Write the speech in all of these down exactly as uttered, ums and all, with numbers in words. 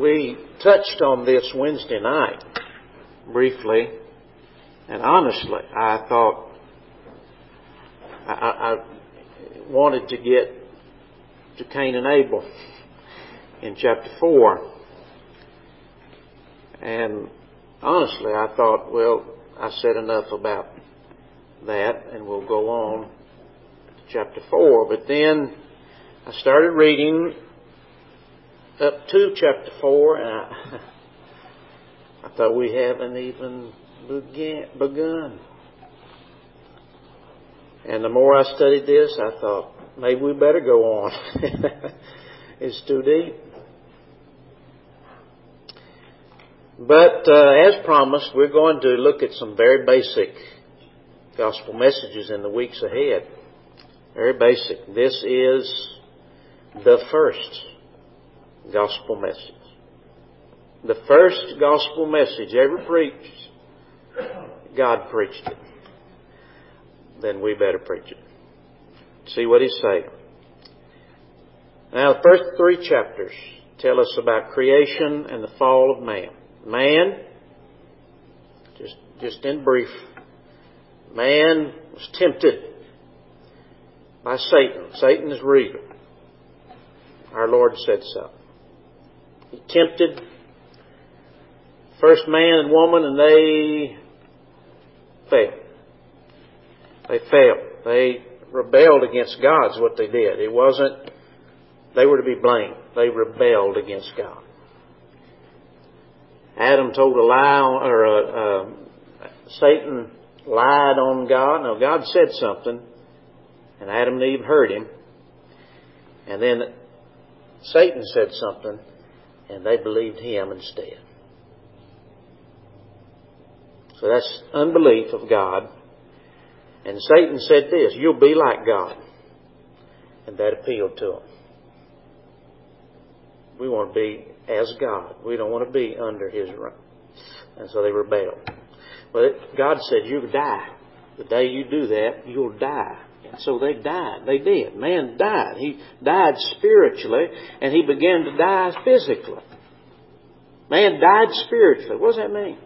We touched on this Wednesday night briefly, and honestly, I thought I, I wanted to get to Cain and Abel in chapter four. And honestly, I thought, well, I said enough about that, and we'll go on to chapter four. But then I started reading up to chapter four, and I, I thought we haven't even began, begun. And the more I studied this, I thought, maybe we better go on. It's too deep. But uh, as promised, we're going to look at some very basic gospel messages in the weeks ahead. Very basic. This is the first gospel message. The first gospel message ever preached. God preached it. Then we better preach it. See what He's saying. Now, the first three chapters tell us about creation and the fall of man. Man, just, just in brief, man was tempted by Satan. Satan is real. Our Lord said so. He tempted first man and woman, and they failed. They failed. They rebelled against God is what they did. It wasn't, they were to be blamed. They rebelled against God. Adam told a lie, on, or uh, uh, Satan lied on God. Now, God said something, and Adam and Eve heard him. And then Satan said something, and they believed him instead. So that's unbelief of God. And Satan said this, you'll be like God. And that appealed to them. We want to be as God. We don't want to be under His reign. And so they rebelled. But God said, you'll die. The day you do that, you'll die. And so they died. They did. Man died. He died spiritually, and he began to die physically. Man died spiritually. What does that mean?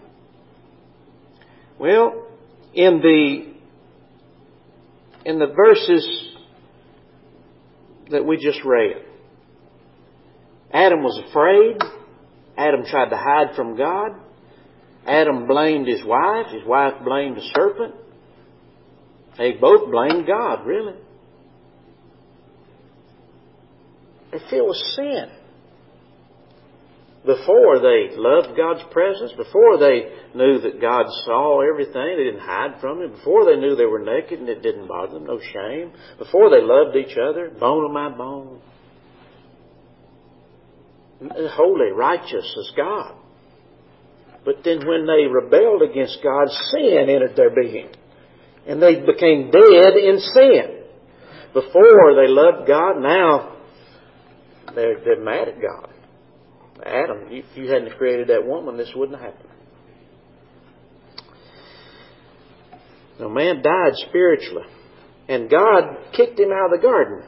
Well, in the in the verses that we just read, Adam was afraid. Adam tried to hide from God. Adam blamed his wife. His wife blamed the serpent. They both blamed God, really. They're filled with sin. Before they loved God's presence, before they knew that God saw everything, they didn't hide from Him. Before they knew they were naked and it didn't bother them, no shame. Before they loved each other, bone of my bone. Holy, righteous as God. But then when they rebelled against God, sin entered their being. And they became dead in sin. Before they loved God, now they're, they're mad at God. Adam, if you hadn't created that woman, this wouldn't have happened. Now, man died spiritually. And God kicked him out of the garden.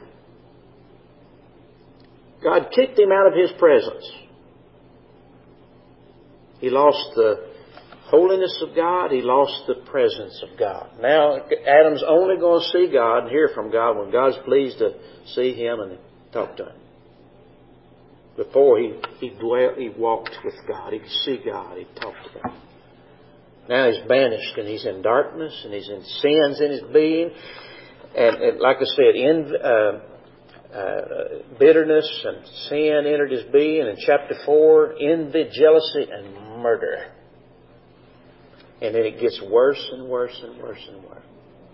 God kicked him out of His presence. He lost the holiness of God. He lost the presence of God. Now, Adam's only going to see God and hear from God when God's pleased to see Him and talk to Him. Before he he dwelt, he walked with God. He could see God. He talked to God. Now he's banished and he's in darkness and he's in sins in his being. And, and like I said, in uh, uh, bitterness and sin entered his being. In chapter four, envy, jealousy, and murder. And then it gets worse and worse and worse and worse.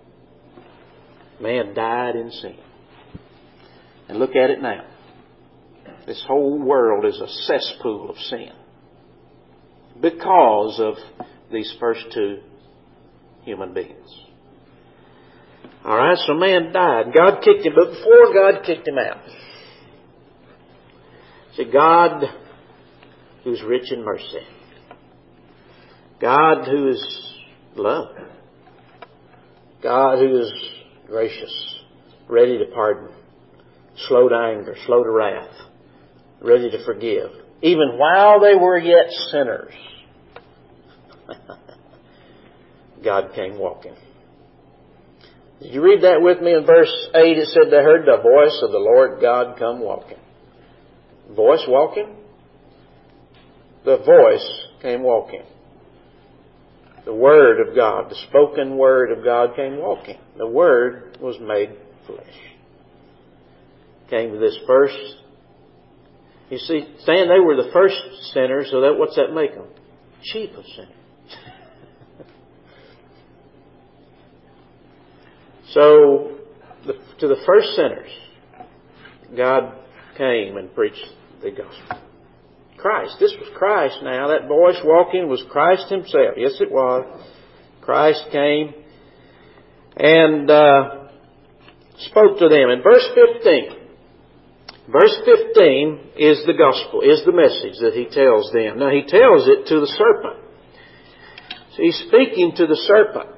Man died in sin. And look at it now. This whole world is a cesspool of sin because of these first two human beings. All right, so man died. God kicked him, but before God kicked him out, see, God who's rich in mercy, God who is love, God who is gracious, ready to pardon, slow to anger, slow to wrath, ready to forgive. even while they were yet sinners, God came walking. Did you read that with me in verse eight? It said they heard the voice of the Lord God come walking. Voice walking? The voice came walking. The Word of God, the spoken Word of God came walking. The Word was made flesh. Came to this first. You see, saying they were the first sinners, so that what's that make them? Chief of sinners. So, the, to the first sinners, God came and preached the gospel. Christ. This was Christ now. That voice walking was Christ Himself. Yes, it was. Christ came and uh, spoke to them. In verse fifteen, verse fifteen is the gospel, is the message that He tells them. Now, He tells it to the serpent. So He's speaking to the serpent.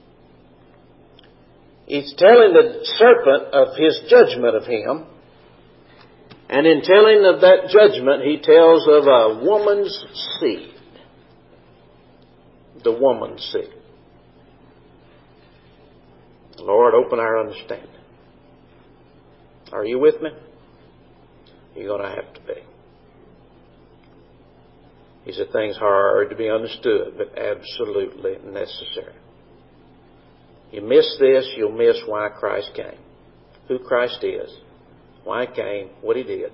He's telling the serpent of His judgment of him. And in telling of that judgment, He tells of a woman's seed. The woman's seed. Lord, open our understanding. Are you with me? You're going to have to be. These are things hard to be understood, but absolutely necessary. You miss this, you'll miss why Christ came. Who Christ is. Why He came, what He did,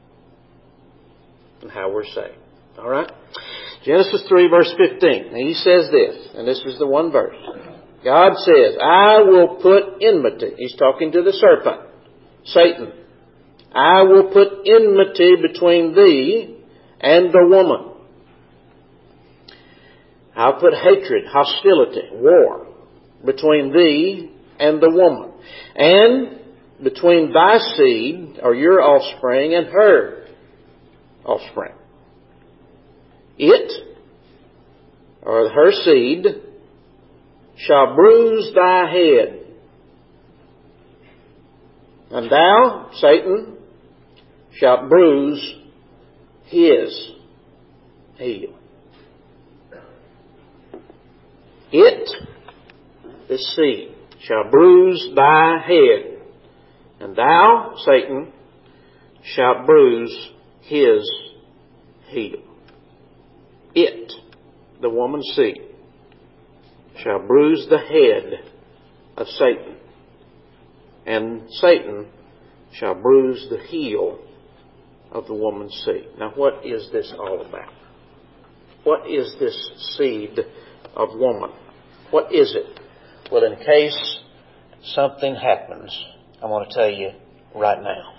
and how we're saved. All right? Genesis three, verse fifteen. And He says this, and this is the one verse. God says, I will put enmity. He's talking to the serpent, Satan. I will put enmity between thee and the woman. I'll put hatred, hostility, war between thee and the woman. And between thy seed, or your offspring, and her offspring. It, or her seed, shall bruise thy head. And thou, Satan, shalt bruise his heel. It, this seed, shall bruise thy head. And thou, Satan, shalt bruise his heel. It, the woman's seed, shall bruise the head of Satan. And Satan shall bruise the heel of the woman's seed. Now, what is this all about? What is this seed of woman? What is it? Well, in case something happens, I want to tell you right now.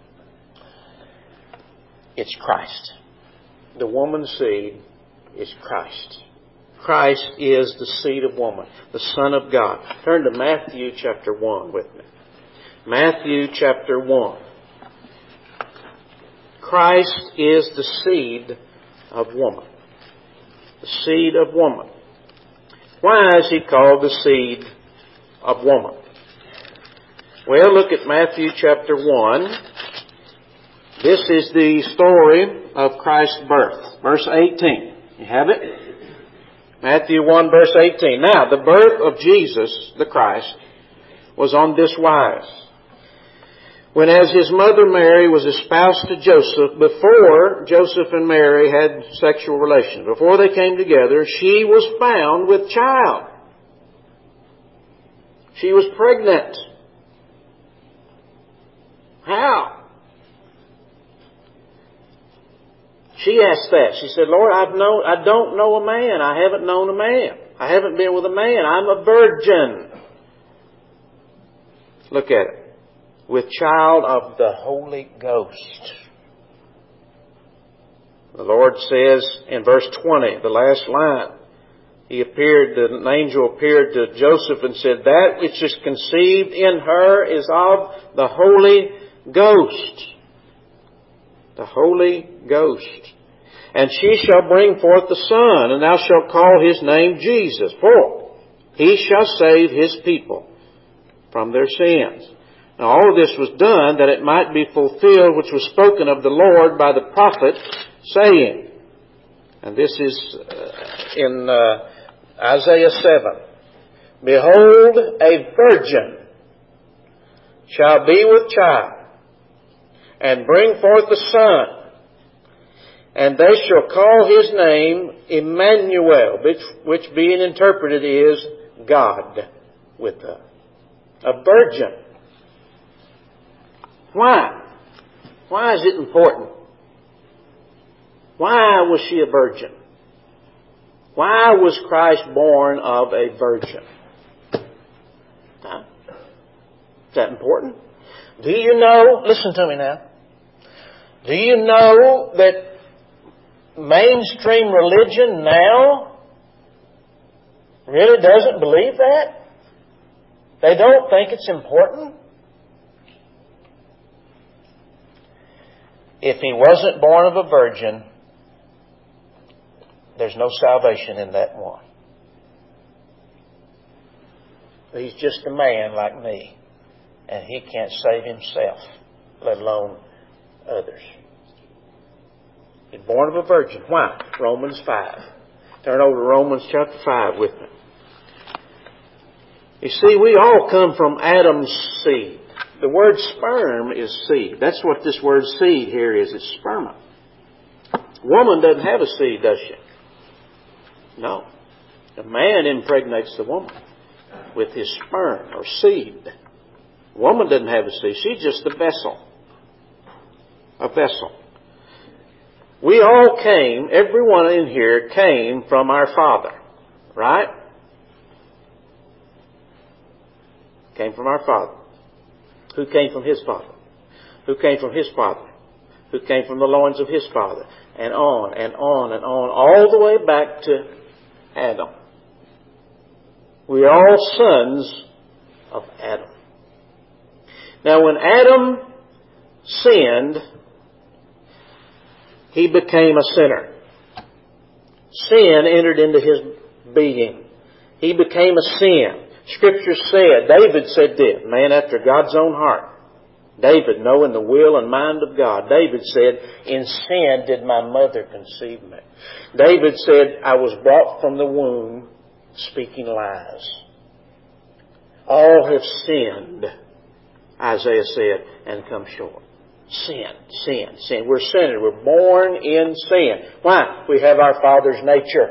It's Christ. The woman's seed is Christ. Christ is the seed of woman, the Son of God. Turn to Matthew chapter one with me. Matthew chapter one. Christ is the seed of woman. The seed of woman. Why is He called the seed of woman? Well, look at Matthew chapter one. This is the story of Christ's birth. Verse eighteen. You have it? Matthew one, verse eighteen. Now, the birth of Jesus, the Christ, was on this wise. When as His mother Mary was espoused to Joseph, before Joseph and Mary had sexual relations, before they came together, she was found with child. She was pregnant. How? She asked that. She said, Lord, I've known, I don't know a man. I haven't known a man. I haven't been with a man. I'm a virgin. Look at it. With child of the Holy Ghost. The Lord says in verse twenty, the last line, He appeared, an angel appeared to Joseph and said, that which is conceived in her is of the Holy Ghost. The Holy Ghost. And she shall bring forth the Son, and thou shalt call His name Jesus. For He shall save His people from their sins. Now all of this was done that it might be fulfilled which was spoken of the Lord by the prophet, saying, and this is uh, in uh, Isaiah seven, Behold, a virgin shall be with child, and bring forth a son, and they shall call his name Emmanuel, which, which being interpreted is God with us. A virgin. Why? Why is it important? Why was she a virgin? Why was Christ born of a virgin? Huh? Is that important? Do you know, listen to me now, do you know that mainstream religion now really doesn't believe that? They don't think it's important? If he wasn't born of a virgin, there's no salvation in that one. He's just a man like me, and he can't save himself, let alone others. He's born of a virgin. Why? Romans five. Turn over to Romans chapter five with me. You see, we all come from Adam's seed. The word sperm is seed. That's what this word seed here is. It's sperma. Woman doesn't have a seed, does she? No. The man impregnates the woman with his sperm or seed. Woman doesn't have a seed. She's just a vessel. A vessel. We all came, everyone in here came from our Father. Right? Came from our Father. Who came from His Father? Who came from His Father? Who came from the loins of His Father? And on and on and on, all the way back to Adam. We are all sons of Adam. Now when Adam sinned, he became a sinner. Sin entered into his being. He became a sin. Scripture said, David said this, man after God's own heart. David, knowing the will and mind of God, David said, in sin did my mother conceive me. David said, I was brought from the womb speaking lies. All have sinned, Isaiah said, and come short. Sin, sin, sin. We're sinners. We're born in sin. Why? We have our father's nature.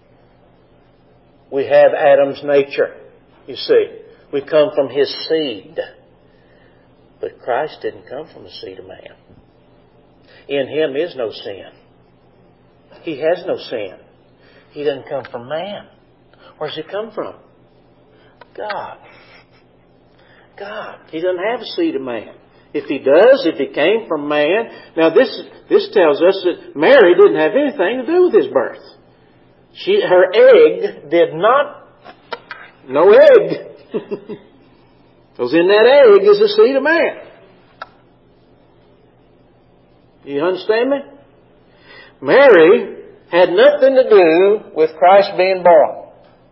We have Adam's nature. You see, we come from his seed. But Christ didn't come from the seed of man. In Him is no sin. He has no sin. He doesn't come from man. Where's He come from? God. God. He doesn't have a seed of man. If He does, if He came from man. Now this, this tells us that Mary didn't have anything to do with His birth. She, her egg did not, no egg. Because in that egg is the seed of man. You understand me? Mary had nothing to do with Christ being born.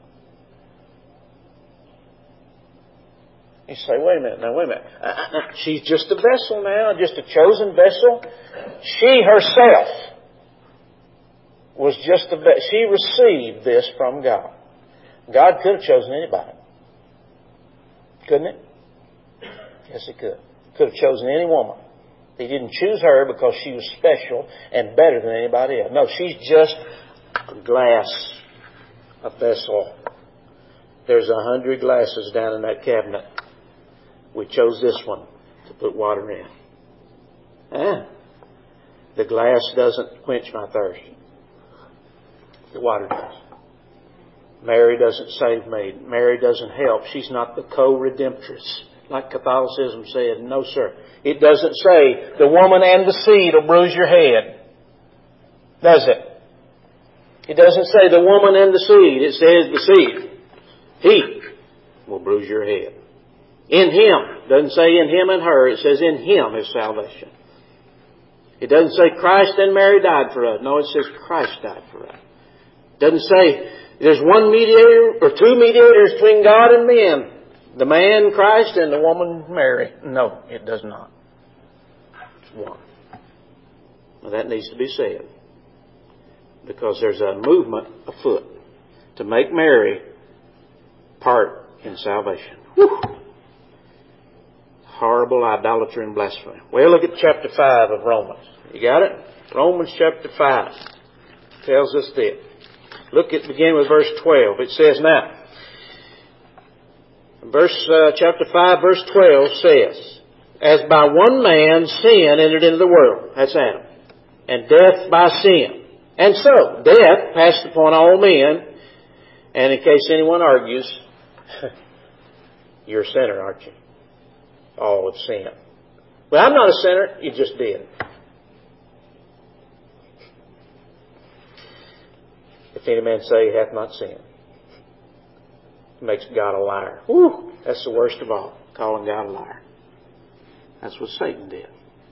You say, wait a minute, now wait a minute. Uh, uh, she's just a vessel now, just a chosen vessel. She herself was just a vessel. She received this from God. God could have chosen anybody. Couldn't it? Yes, He could. Could have chosen any woman. He didn't choose her because she was special and better than anybody else. No, she's just a glass, a vessel. There's a hundred glasses down in that cabinet. We chose this one to put water in. Eh? The glass doesn't quench my thirst. The water does. Mary doesn't save me. Mary doesn't help. She's not the co-redemptress, like Catholicism said. No, sir. It doesn't say the woman and the seed will bruise your head. Does it? It doesn't say the woman and the seed. It says the seed. He will bruise your head. In Him. It doesn't say in Him and her. It says in Him is salvation. It doesn't say Christ and Mary died for us. No, it says Christ died for us. It doesn't say there's one mediator or two mediators between God and men. The man Christ and the woman Mary. No, it does not. It's one. Well, that needs to be said. because there's a movement afoot to make Mary part in salvation. Whew. Horrible idolatry and blasphemy. Well, look at chapter five of Romans. You got it? Romans chapter five tells us this. Look at, begin with verse twelve. It says now, verse, uh, chapter five, verse twelve says, as by one man sin entered into the world. That's Adam. And death by sin. And so, death passed upon all men. And in case anyone argues, you're a sinner, aren't you? All have sinned. Well, I'm not a sinner. You just did. If any man say he hath not sinned, it makes God a liar. Whew, that's the worst of all, calling God a liar. That's what Satan did.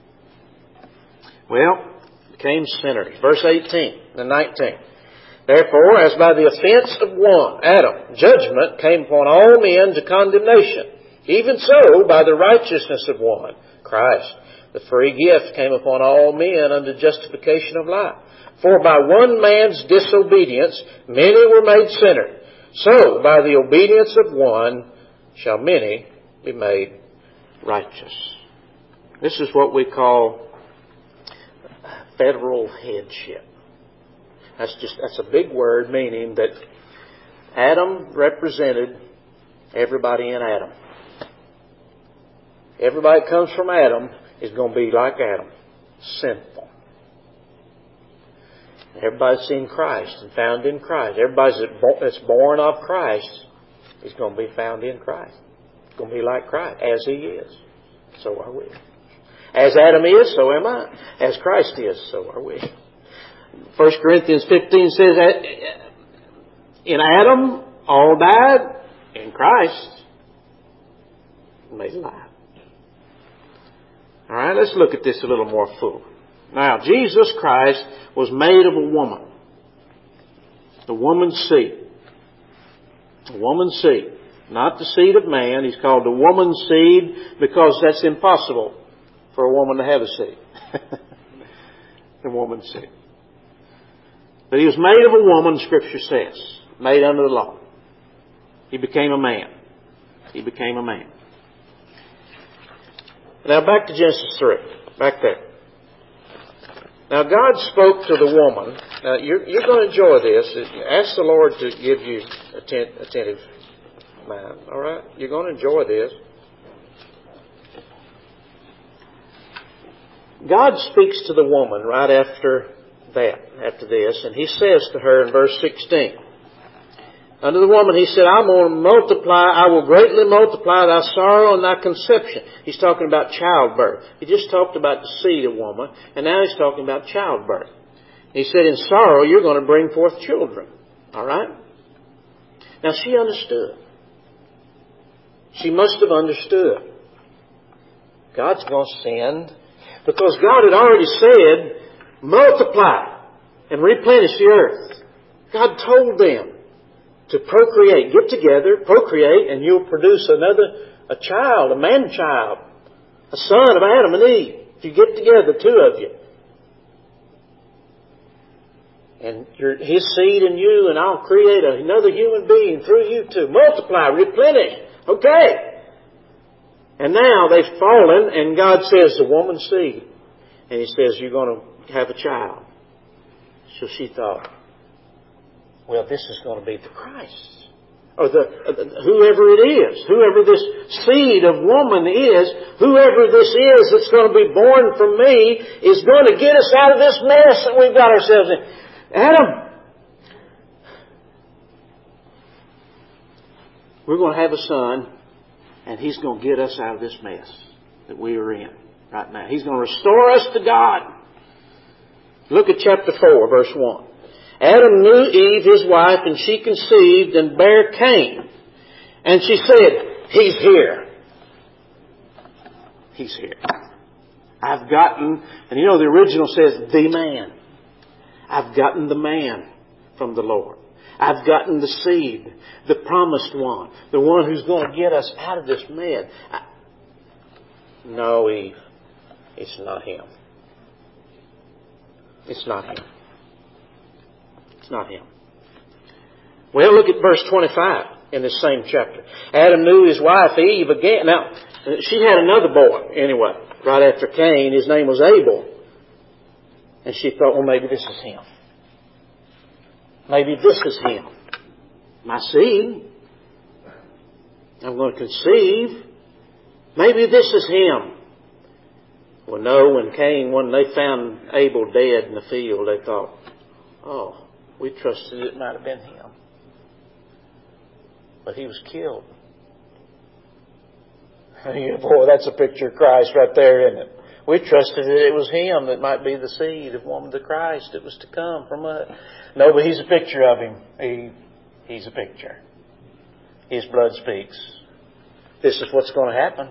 Well, became sinners. Verse eighteen and nineteen. Therefore, as by the offense of one, Adam, judgment came upon all men to condemnation, even so by the righteousness of one, Christ, the free gift came upon all men unto justification of life. For by one man's disobedience many were made sinners. So by the obedience of one shall many be made righteous. This is what we call federal headship. That's just, that's a big word, meaning that Adam represented everybody in Adam. Everybody that comes from Adam is going to be like Adam, sinful. Everybody's seen Christ and found in Christ. Everybody that's born of Christ is going to be found in Christ. It's going to be like Christ, as He is. So are we. As Adam is, so am I. As Christ is, so are we. First Corinthians fifteen says that in Adam all died, in Christ made alive. All right, let's look at this a little more full. Now, Jesus Christ was made of a woman. The woman's seed. The woman's seed. Not the seed of man. He's called the woman's seed because that's impossible for a woman to have a seed. The woman's seed. But He was made of a woman, Scripture says. Made under the law. He became a man. He became a man. Now back to Genesis three. Back there. Now God spoke to the woman. Now you're, you're going to enjoy this. Ask the Lord to give you atten- attentive mind. All right? You're going to enjoy this. God speaks to the woman right after that, after this, and He says to her in verse sixteen, unto the woman He said, I'm going to multiply, I will greatly multiply thy sorrow and thy conception. He's talking about childbirth. He just talked about the seed of woman, and now He's talking about childbirth. He said, in sorrow you're going to bring forth children. All right? Now she understood. She must have understood. God's going to send, because God had already said, multiply and replenish the earth. God told them to procreate, get together, procreate, and you'll produce another, a child, a man-child, a son of Adam and Eve. If you get together, two of you. And your, His seed in you, and I'll create another human being through you two. Multiply, replenish. Okay. And now they've fallen, and God says, the woman's seed. And He says, you're going to have a child. So she thought, well, this is going to be the Christ. Or the, uh, whoever it is. Whoever this seed of woman is. Whoever this is that's going to be born from me is going to get us out of this mess that we've got ourselves in. Adam, we're going to have a son, and he's going to get us out of this mess that we are in right now. He's going to restore us to God. Look at chapter four, verse one. Adam knew Eve, his wife, and she conceived and bare Cain. And she said, he's here. He's here. I've gotten, and you know the original says, the man. I've gotten the man from the Lord. I've gotten the seed, the promised one, the one who's going to get us out of this mess. I, no, Eve, it's not him. It's not him. not him. Well, look at verse twenty-five in this same chapter. Adam knew his wife Eve again. Now, she had another boy anyway, right after Cain. His name was Abel. And she thought, well, maybe this is him. Maybe this is him. My seed. I'm going to conceive. Maybe this is him. Well, no, when Cain, when they found Abel dead in the field, they thought, oh, we trusted it might have been him. But he was killed. Boy, that's a picture of Christ right there, isn't it? We trusted that it was him that might be the seed of one of the Christ that was to come from us. No, but he's a picture of him. He, he's a picture. His blood speaks. This is what's going to happen.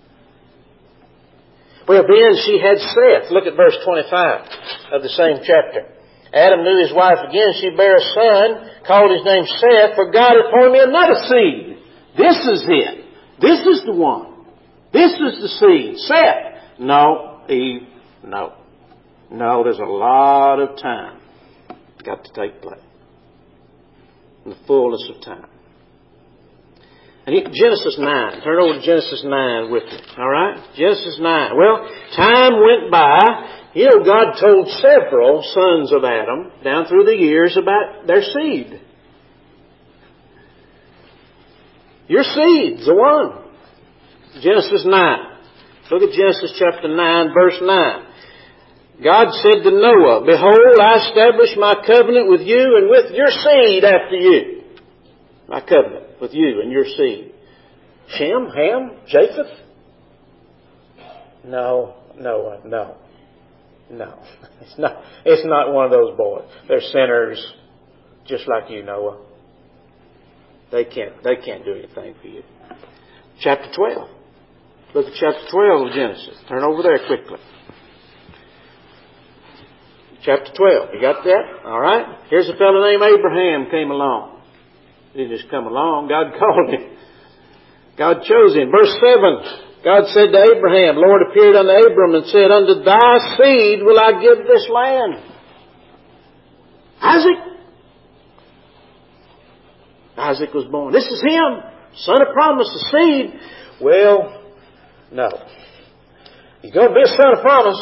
Well, then she had Seth. Look at verse twenty-five of the same chapter. Adam knew his wife again. She bare a son, called his name Seth, for God had appointed me another seed. This is it. This is the one. This is the seed. Seth. No, Eve, no. No, there's a lot of time got to take place. In the fullness of time. And Genesis nine. Turn over to Genesis nine with me. All right? Genesis nine. Well, time went by. You know, God told several sons of Adam down through the years about their seed. Your seed's the one. Genesis nine. Look at Genesis chapter nine, verse nine. God said to Noah, behold, I establish my covenant with you and with your seed after you. My covenant with you and your seed. Shem, Ham, Japheth? No, Noah, no. No. It's not, it's not one of those boys. They're sinners just like you, Noah. They can't, they can't do anything for you. Chapter twelve. Look at chapter twelve of Genesis. Turn over there quickly. Chapter twelve. You got that? All right. Here's a fellow named Abraham came along. He didn't just come along. God called him. God chose him. Verse seven. God said to Abraham, Lord appeared unto Abram and said, unto thy seed will I give this land. Isaac. Isaac was born. This is him. Son of promise, the seed. Well, no. He's going to be a son of promise.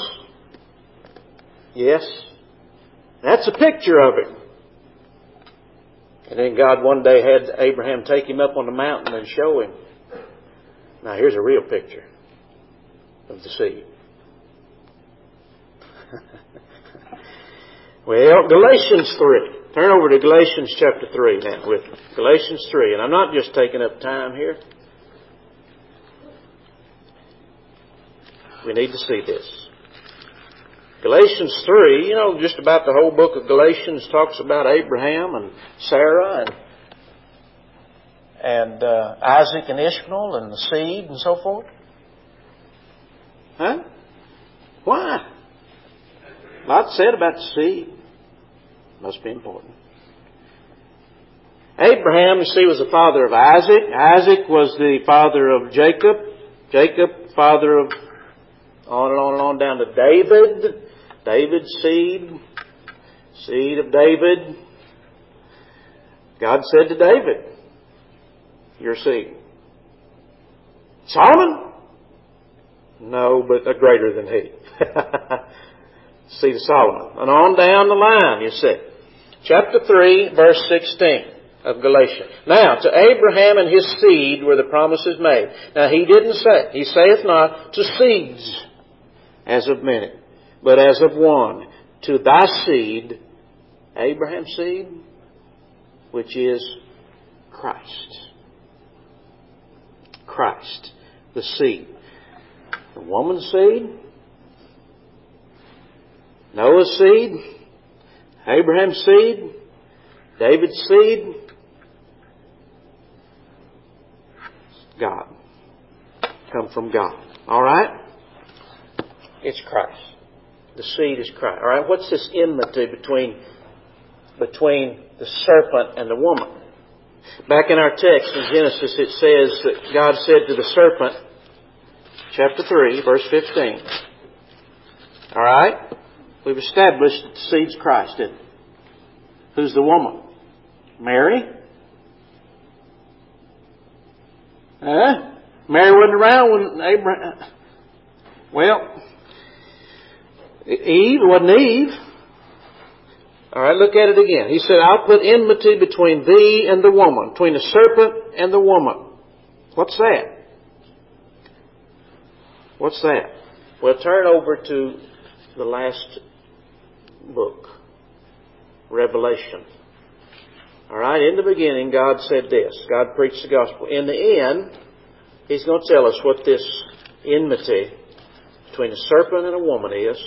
Yes. That's a picture of him. And then God one day had Abraham take him up on the mountain and show him. Now here's a real picture of the seed. Well, Galatians three. Turn over to Galatians chapter three now with me. Galatians three. And I'm not just taking up time here. We need to see this. Galatians three, you know, just about the whole book of Galatians talks about Abraham and Sarah and and uh, Isaac and Ishmael and the seed and so forth. Huh? Why? A lot said about the seed. Must be important. Abraham, you see, was the father of Isaac. Isaac was the father of Jacob. Jacob, father of, on and on and on down to David. David's seed. Seed of David. God said to David, your seed. Solomon? No, but a greater than he. Seed of Solomon. And on down the line, you see. Chapter three, verse sixteen of Galatians. Now, to Abraham and his seed were the promises made. Now, he didn't say, he saith not, to seeds, as of many, but as of one. To thy seed, Abraham's seed, which is Christ. Christ, the seed. The woman's seed, Noah's seed, Abraham's seed, David's seed, God. Come from God. All right? It's Christ. The seed is Christ. All right? What's this enmity between, between the serpent and the woman? Back in our text in Genesis, it says that God said to the serpent, chapter three, verse fifteen. All right? We've established that the seed's Christ, didn't we? Who's the woman? Mary? Huh? Mary wasn't around when Abraham... Well, Eve wasn't Eve. All right, look at it again. He said, I'll put enmity between thee and the woman, between the serpent and the woman. What's that? What's that? Well, turn over to the last book, Revelation. All right, in the beginning, God said this. God preached the gospel. In the end, He's going to tell us what this enmity between a serpent and a woman is,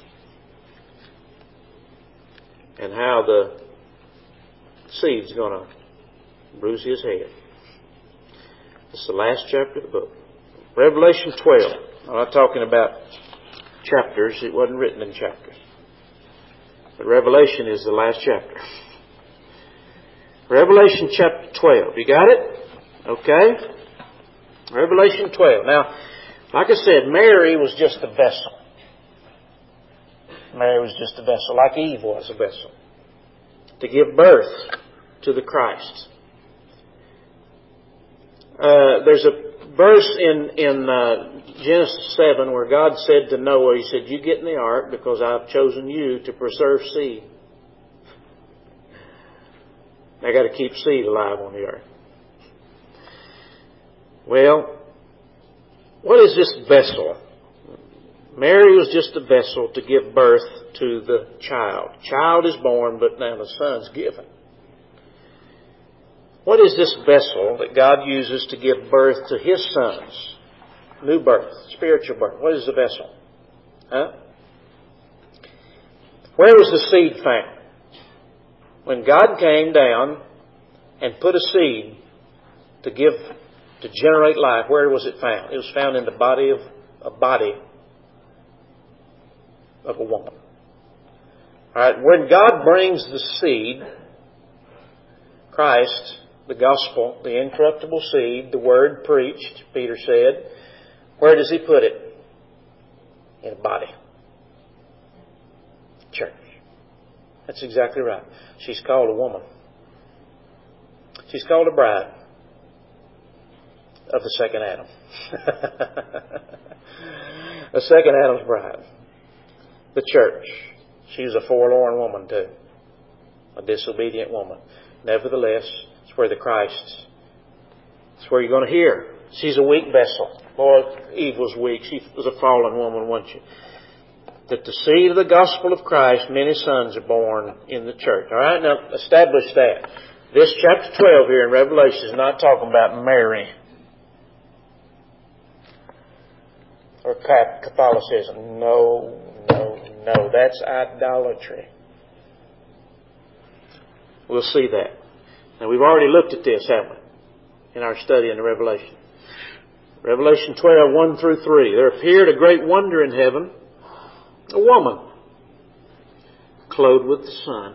and how the seed's going to bruise his head. It's the last chapter of the book. Revelation twelve. I'm not talking about chapters. It wasn't written in chapters. But Revelation is the last chapter. Revelation chapter twelve. You got it? Okay. Revelation twelve. Now, like I said, Mary was just a vessel. Mary was just a vessel, like Eve was a vessel, to give birth to the Christ. Uh, there's a verse in, in uh, Genesis seven where God said to Noah, He said, you get in the ark because I've chosen you to preserve seed. I got to keep seed alive on the earth. Well, what is this vessel? Mary was just a vessel to give birth to the child. Child is born, but now the son's given. What is this vessel that God uses to give birth to His sons? New birth, spiritual birth. What is the vessel? Huh? Where was the seed found? When God came down and put a seed to give, to generate life, where was it found? It was found in the body of a body of a woman. All right. When God brings the seed, Christ, the gospel, the incorruptible seed, the word preached, Peter said, where does He put it? In a body. Church. That's exactly right. She's called a woman. She's called a bride of the second Adam. The second Adam's bride. The church. She was a forlorn woman too. A disobedient woman. Nevertheless, it's where the Christ, it's where you're going to hear. She's a weak vessel. Boy, Eve was weak. She was a fallen woman, wasn't she? That the seed of the gospel of Christ, many sons are born in the church. All right, now establish that. This chapter twelve here in Revelation is not talking about Mary or Catholicism. No, no, no. That's idolatry. We'll see that. Now, we've already looked at this, haven't we, in our study in the Revelation. Revelation twelve, one through three. There appeared a great wonder in heaven, a woman clothed with the sun.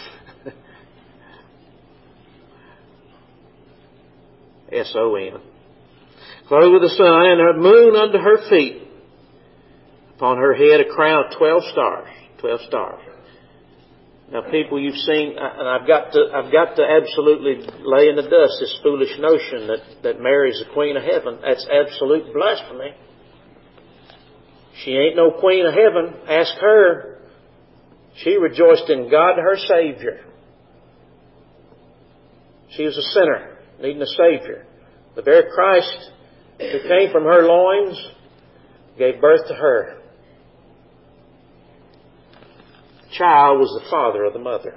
S O N. Clothed with the sun, and her moon under her feet. Upon her head a crown of twelve stars. Twelve stars. Now, people, you've seen, and I've got to, I've got to absolutely lay in the dust this foolish notion that, that Mary's the Queen of Heaven. That's absolute blasphemy. She ain't no Queen of Heaven. Ask her. She rejoiced in God, her Savior. She was a sinner, needing a Savior. The very Christ who came from her loins gave birth to her. The child was the father of the mother.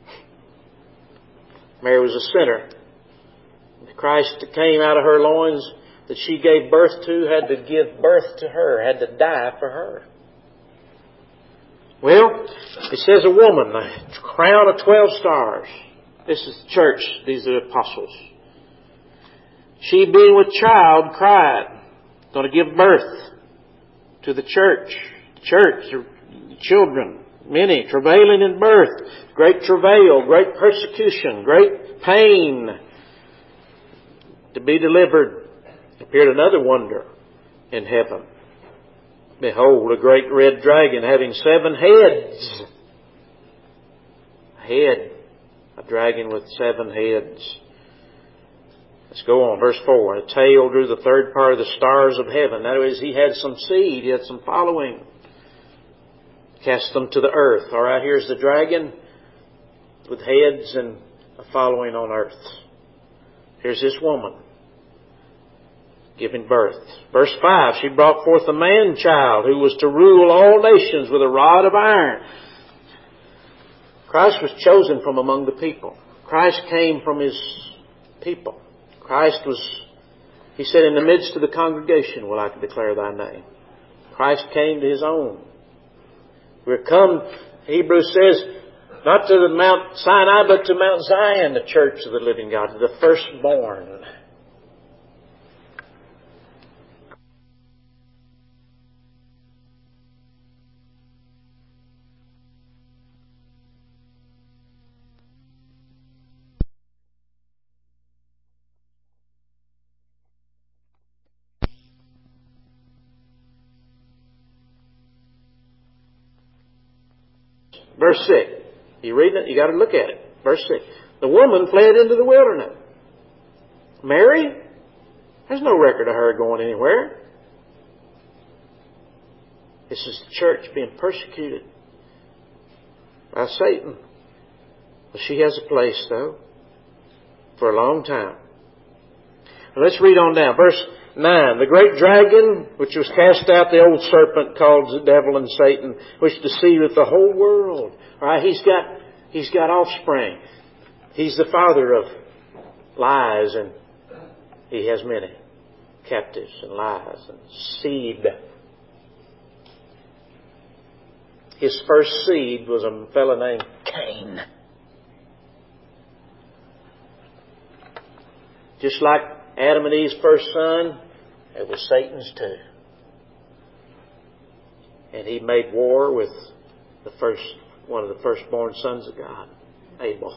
Mary was a sinner. The Christ that came out of her loins that she gave birth to had to give birth to her, had to die for her. Well, it says a woman, a crown of twelve stars. This is the church. These are the apostles. She, being with child, cried, going to give birth to the church. The church, the children, many travailing in birth, great travail, great persecution, great pain, to be delivered. Appeared another wonder in heaven. Behold, a great red dragon having seven heads. A head. dragon with seven heads. Let's go on. Verse four. A tail drew the third part of the stars of heaven. That is, he had some seed. He had some following. Cast them to the earth. All right, here's the dragon with heads and a following on earth. Here's this woman giving birth. Verse five. She brought forth a man-child who was to rule all nations with a rod of iron. Christ was chosen from among the people. Christ came from His people. Christ was, He said, in the midst of the congregation will I declare Thy name. Christ came to His own. We're come, Hebrews says, not to the Mount Sinai, but to Mount Zion, the church of the living God, to the firstborn. Verse six. You reading it? You got to look at it. Verse six. The woman fled into the wilderness. Mary? There's no record of her going anywhere. This is the church being persecuted by Satan. But she has a place, though, for a long time. Now let's read on down. Verse nine. The great dragon, which was cast out, the old serpent called the devil and Satan, which deceiveth the whole world. All right, he's got, he's got offspring. He's the father of lies, and he has many captives and lies and seed. His first seed was a fellow named Cain. Just like Adam and Eve's first son, it was Satan's too. And he made war with the first, one of the firstborn sons of God, Abel.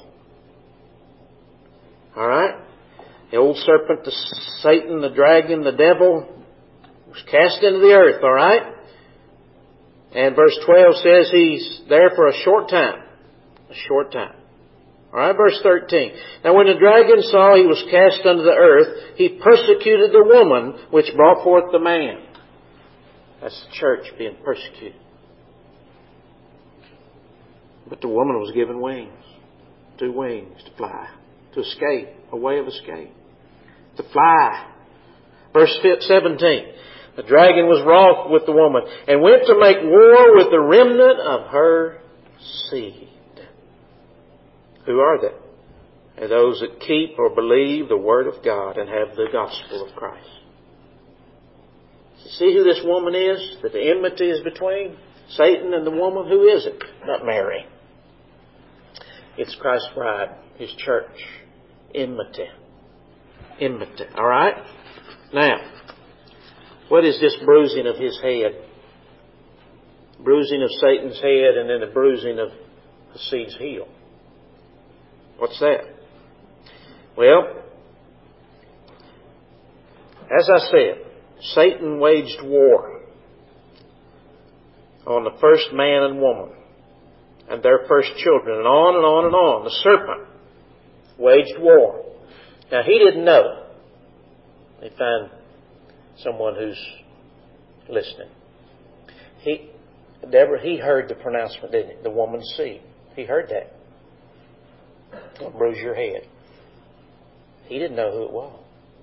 All right? The old serpent, the Satan, the dragon, the devil, was cast into the earth. All right? And verse twelve says he's there for a short time. A short time. All right, verse thirteen. Now when the dragon saw he was cast unto the earth, he persecuted the woman which brought forth the man. That's the church being persecuted. But the woman was given wings. Two wings to fly. To escape. A way of escape. To fly. Verse seventeen. The dragon was wroth with the woman and went to make war with the remnant of her seed. Who are they? They're those that keep or believe the Word of God and have the gospel of Christ. You see who this woman is? That the enmity is between Satan and the woman? Who is it? Not Mary. It's Christ's bride, His church. Enmity. Enmity. All right? Now, what is this bruising of His head? Bruising of Satan's head and then the bruising of the seed's heel. What's that? Well, as I said, Satan waged war on the first man and woman and their first children, and on and on and on. The serpent waged war. Now, he didn't know. Let me find someone who's listening. He, Deborah, he heard the pronouncement, didn't he? The woman's seed. He heard that. Don't bruise your head. He didn't know who it was.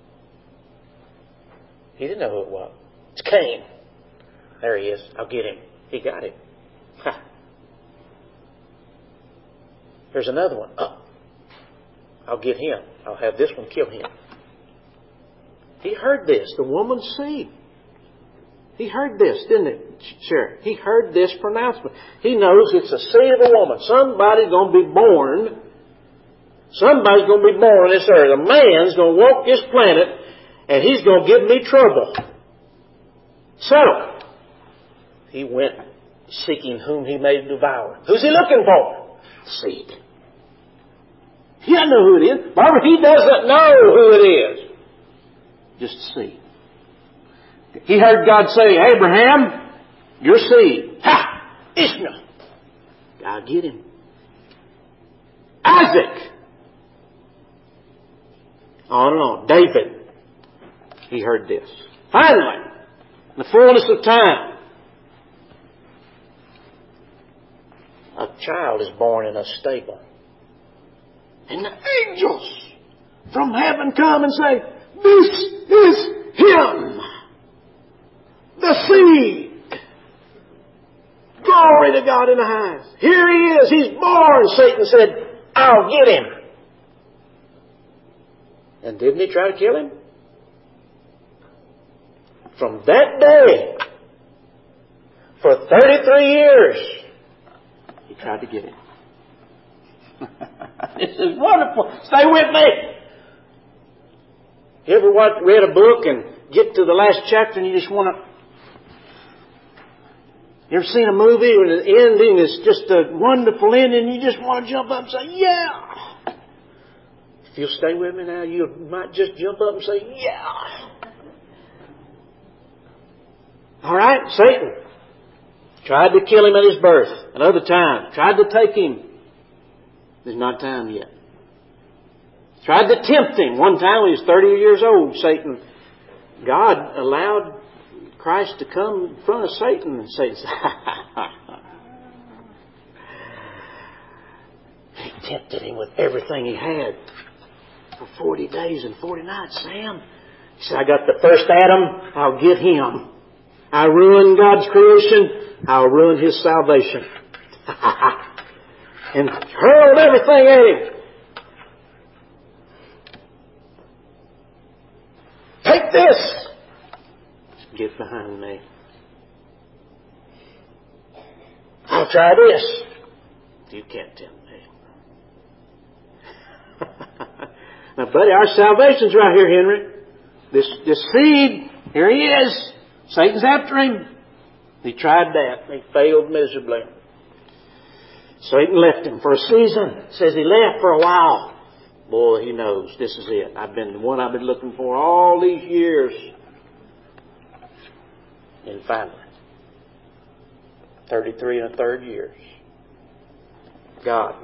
He didn't know who it was. It's Cain. There he is. I'll get him. He got him. Ha. Here's another one. Oh, I'll get him. I'll have this one kill him. He heard this. The woman's seed. He heard this, didn't he, Sharon? He heard this pronouncement. He knows it's a seed of a woman. Somebody's going to be born. Somebody's going to be born on this earth. A man's going to walk this planet, and he's going to give me trouble. So, he went seeking whom he may devour. Who's he looking for? Seed. He doesn't know who it is. Barbara, he doesn't know who it is. Just a seed. He heard God say, Abraham, your seed. Ha! Ishmael. God get him. Isaac. On and on. David, he heard this. Finally, in the fullness of time, a child is born in a stable. And the angels from heaven come and say, this is Him, the seed. Glory to God in the highest. Here He is. He's born. Satan said, I'll get Him. And didn't he try to kill Him? From that day, for thirty-three years, he tried to get Him. This is wonderful. Stay with me. You ever watch, read a book and get to the last chapter and you just want to... You ever seen a movie where the ending is just a wonderful ending and you just want to jump up and say, yeah. If you'll stay with me now, you might just jump up and say, yeah. All right, Satan tried to kill Him at His birth. Another time, tried to take Him. There's not time yet. Tried to tempt Him. One time when He was thirty years old, Satan, God allowed Christ to come in front of Satan, and Satan said, He tempted Him with everything he had for forty days and forty nights, Sam. He said, I got the first Adam, I'll get him. I ruined God's creation, I'll ruin His salvation. And hurled everything at Him. Take this! Get behind me. I'll try this. You can't tempt me. Now, buddy, our salvation's right here, Henry. This, this seed, here he is. Satan's after him. He tried that. He failed miserably. Satan left him for a season. It says he left for a while. Boy, he knows this is it. I've been the one I've been looking for all these years. And finally, thirty-three and a third years, God,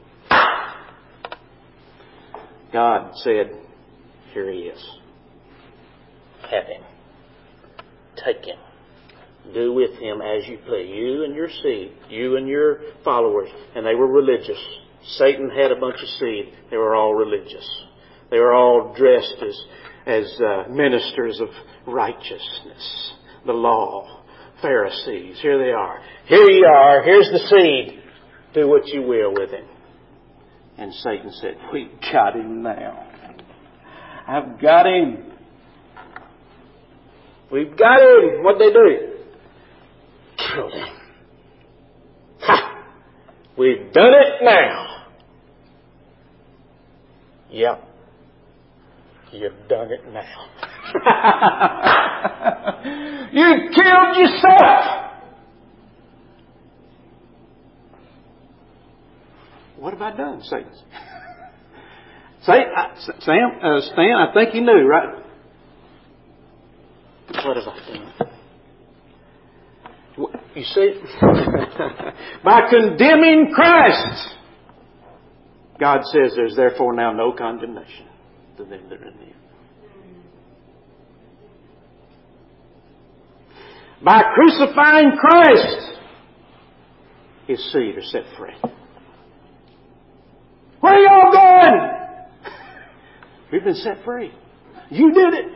God said, here He is. Have Him. Take Him. Do with Him as you please. You and your seed. You and your followers. And they were religious. Satan had a bunch of seed. They were all religious. They were all dressed as, as uh, ministers of righteousness. The law. Pharisees. Here they are. Here you are. Here's the seed. Do what you will with him. And Satan said, we've got him now. I've got him. We've got him. What'd they do? Killed him. Ha! We've done it now. Yep. You've done it now. You killed yourself. What have I done, Satan? Say, uh, Sam, uh, Stan, I think you knew, right? What have I done? You see, by condemning Christ, God says there's therefore now no condemnation to them that are in Him. By crucifying Christ, His seed are set free. Where are y'all going? We've been set free. You did it.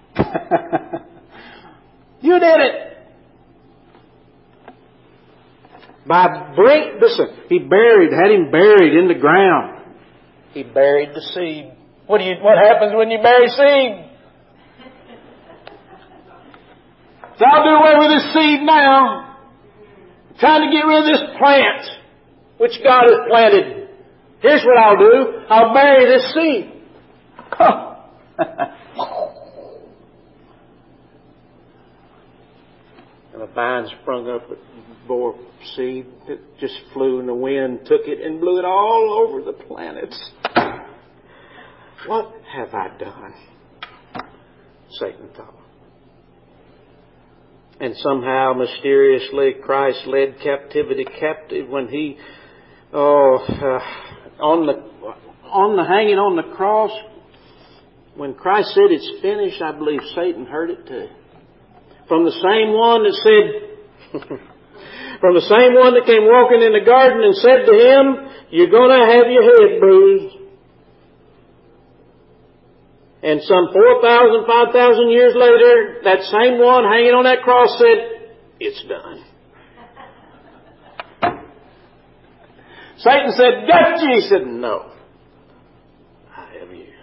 You did it. By bring, listen, He buried, had him buried in the ground. He buried the seed. What do you? What happens when you bury seed? So I'll do away with this seed now. I'm trying to get rid of this plant which God has planted. Here's what I'll do. I'll bury this seed. And a vine sprung up and bore seed that just flew in the wind, took it and blew it all over the planets. What have I done? Satan thought. And somehow, mysteriously, Christ led captivity captive when He, oh, uh, on the on the hanging on the cross, when Christ said it's finished, I believe Satan heard it too. From the same one that said, from the same one that came walking in the garden and said to him, you're going to have your head bruised. And some four thousand, five thousand years later, that same one hanging on that cross said, it's done. Satan said, got you. He said, no. I have you.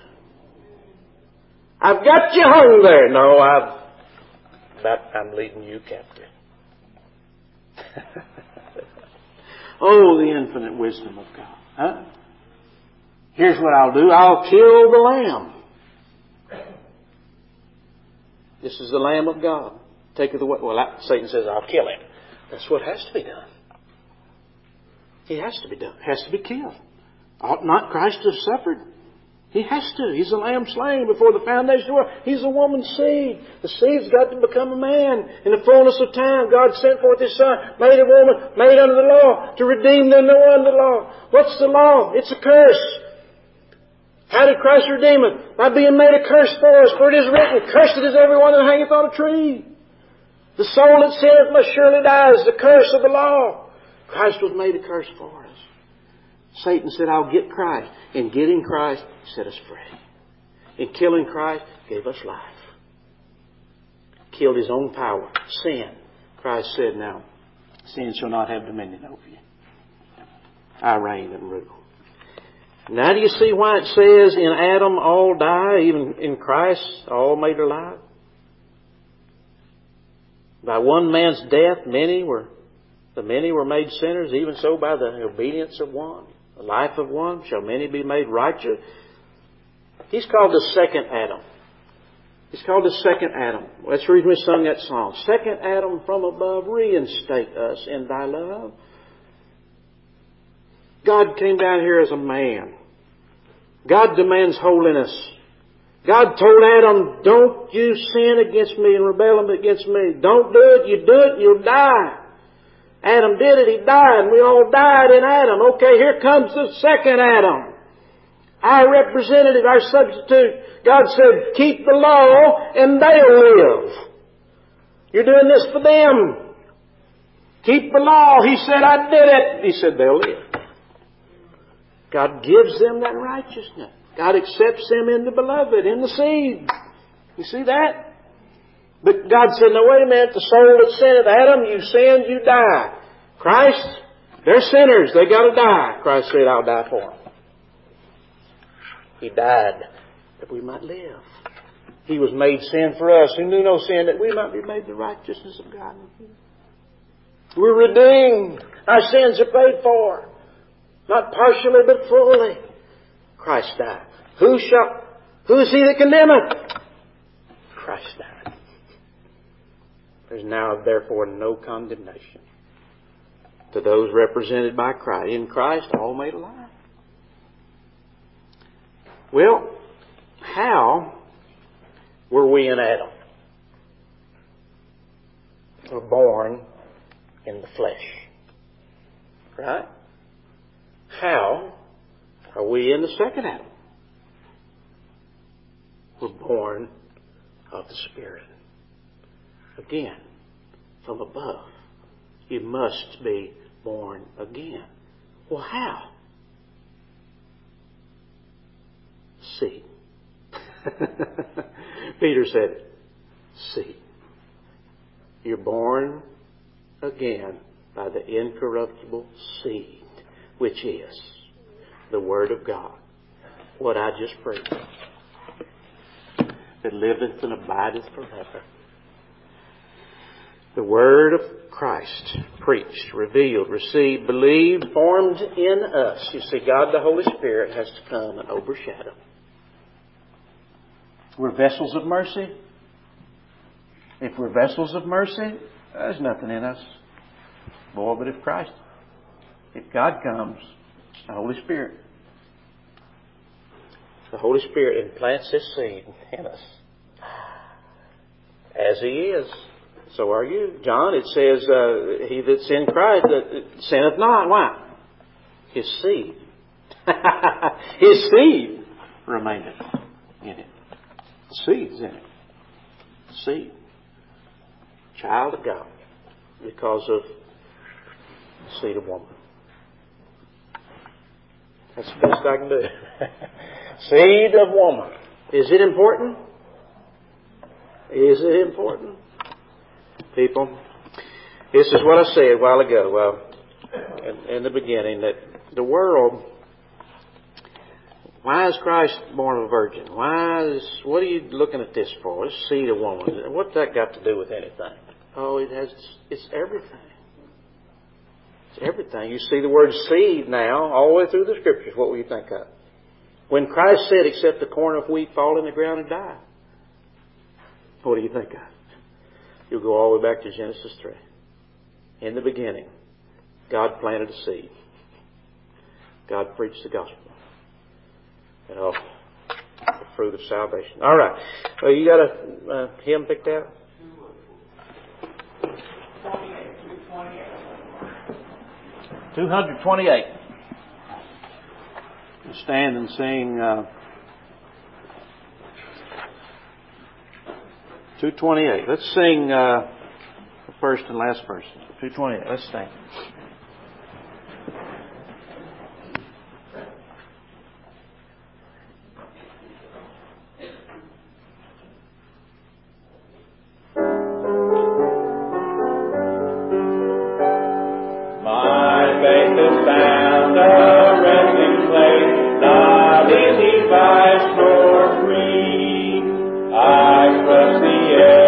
I've got you hung there. No, I've, that, I'm leading you captive. Oh, the infinite wisdom of God. Huh? Here's what I'll do. I'll kill the lamb. This is the Lamb of God. Take it away. Well, Satan says, I'll kill him. That's what has to be done. He has to be done. Has to be killed. Ought not Christ to have suffered? He has to. He's the Lamb slain before the foundation of the world. He's a woman's seed. The seed's got to become a man. In the fullness of time, God sent forth His Son, made a woman, made under the law, to redeem them that were under the law. What's the law? It's a curse. How did Christ redeem us? By being made a curse for us. For it is written, cursed is everyone that hangeth on a tree. The soul that sinneth must surely die is the curse of the law. Christ was made a curse for us. Satan said, I'll get Christ. In getting Christ, He set us free. In killing Christ, gave us life. Killed His own power. Sin. Christ said, now, sin shall not have dominion over you. I reign and rule. Now do you see why it says in Adam all die, even in Christ all made alive? By one man's death, many were, the many were made sinners, even so by the obedience of one, the life of one, shall many be made righteous. He's called the second Adam. He's called the second Adam. That's the reason we sung that song. Second Adam from above, reinstate us in thy love. God came down here as a man. God demands holiness. God told Adam, don't you sin against me and rebel against me. Don't do it. You do it, you'll die. Adam did it. He died. And we all died in Adam. Okay, here comes the second Adam. Our representative, our substitute. God said, keep the law and they'll live. You're doing this for them. Keep the law. He said, I did it. He said, they'll live. God gives them that righteousness. God accepts them in the beloved, in the seed. You see that? But God said, no, wait a minute. The soul that sinneth, Adam, you sinned, you die. Christ, they're sinners. They got to die. Christ said, I'll die for them. He died that we might live. He was made sin for us who knew no sin, that we might be made the righteousness of God. We're redeemed. Our sins are paid for. Not partially, but fully. Christ died. Who shall, who is he that condemneth? Christ died. There's now, therefore, no condemnation to those represented by Christ. In Christ, all made alive. Well, how were we in Adam? We're born in the flesh. Right? How are we in the second Adam? We're born of the Spirit. Again, from above. You must be born again. Well, how? Seed. Peter said, seed. You're born again by the incorruptible seed, which is the Word of God. What I just preached. That liveth and abideth forever. The Word of Christ, preached, revealed, received, believed, formed in us. You see, God the Holy Spirit has to come and overshadow. We're vessels of mercy. If we're vessels of mercy, there's nothing in us. Boy, but if Christ, if God comes, the Holy Spirit, the Holy Spirit implants His seed in us. As He is, so are you. John, it says, uh, he that's in Christ that sinneth not. Why? His seed. His seed remaineth in it. Seed's in it. Seed. Child of God. Because of the seed of woman. That's the best I can do. Seed of woman. Is it important? Is it important? People, this is what I said a while ago, well, in, in the beginning, that the world, why is Christ born of a virgin? Why is, what are you looking at this for? It's seed of woman. What's that got to do with anything? Oh, it has, it's everything. It's everything. You see the word seed now all the way through the Scriptures. What will you think of? When Christ said, except the corn of wheat fall in the ground and die. What do you think of? You'll go all the way back to Genesis three. In the beginning, God planted a seed. God preached the gospel. You know, the fruit of salvation. All right. Well, you got a uh, hymn picked out? two twenty-eight. Stand and sing uh, two twenty-eight. Let's sing uh, the first and last verse. two twenty-eight. Let's stand. I trust the